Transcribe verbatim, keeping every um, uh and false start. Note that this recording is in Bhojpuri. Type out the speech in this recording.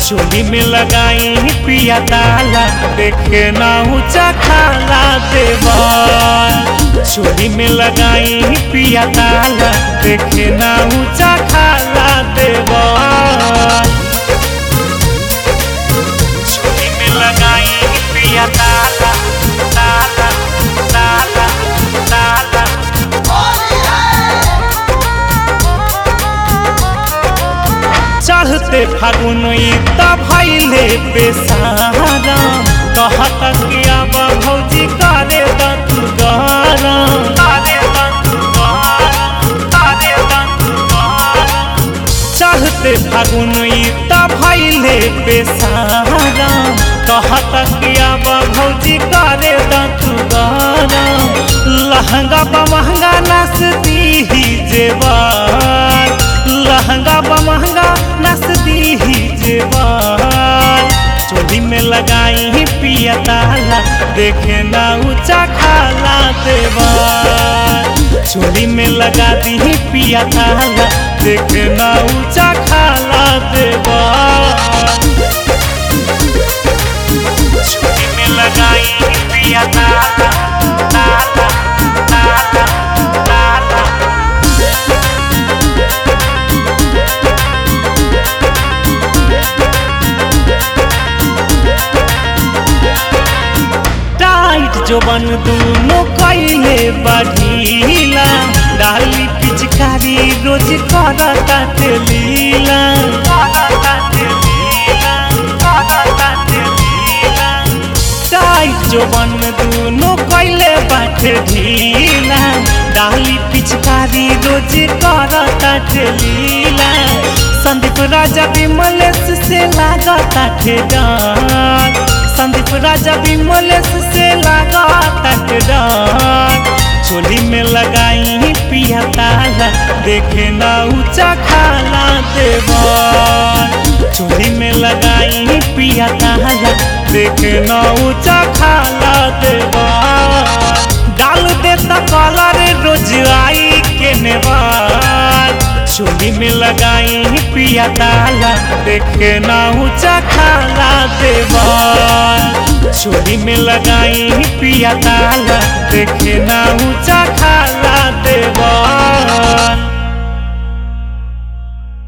चोली में लगाई पिया ताला देखे ना ऊंचा खाला देवर। चोली में लगाई पिया ताला देखे ना ऊंचा खाला देवर। चोली में लगाई पिया ताला ताला ताला ताला। चढ़ते फागुन भैले बेसारा कहता कि अब भौजी करे दंतु गरम करे दंतु गरम करे दंतु गरम। चढ़ते फागुन भैले बेसारा कहता कि अब भौजी करे दंतु गरम। लहंगा बा महंगा नसती ही जेवर, लहंगा बा महंगा नसती ही जेवर। चोली में लगाई पिया ताला देखे ना ऊंचा खाला देवर। चोली में लगा दी पिया ताला देखे ना ऊंचा खाला देवर। चोली में लगाई पिया ताला ताला ताला ताला। जोबन दूनो कैले बढ़ीला डाली पिचकारी रोज करता लीला करता लीला करता लीला। टाइट जोबन दूनो कैले बाटे ढीला डाली पिचकारी रोज करता लीला। संदीप राजा विमलेश से लागता ठेडर, संदीप राजा विमलेश से लागता ठेडर। चोली में लगाई पिया ताला देखे ना ऊंचा खाला देवर। चोली में लगाई पिया ताला देखे ना ऊंचा खाला देवर। डाल देता कलर रोज आई के नेवर। चोली में लगाई पिया ताला देखे ना ऊंचा खाला देवर। चोली में लगाई पिया ताला देखे ना ऊंचा खाला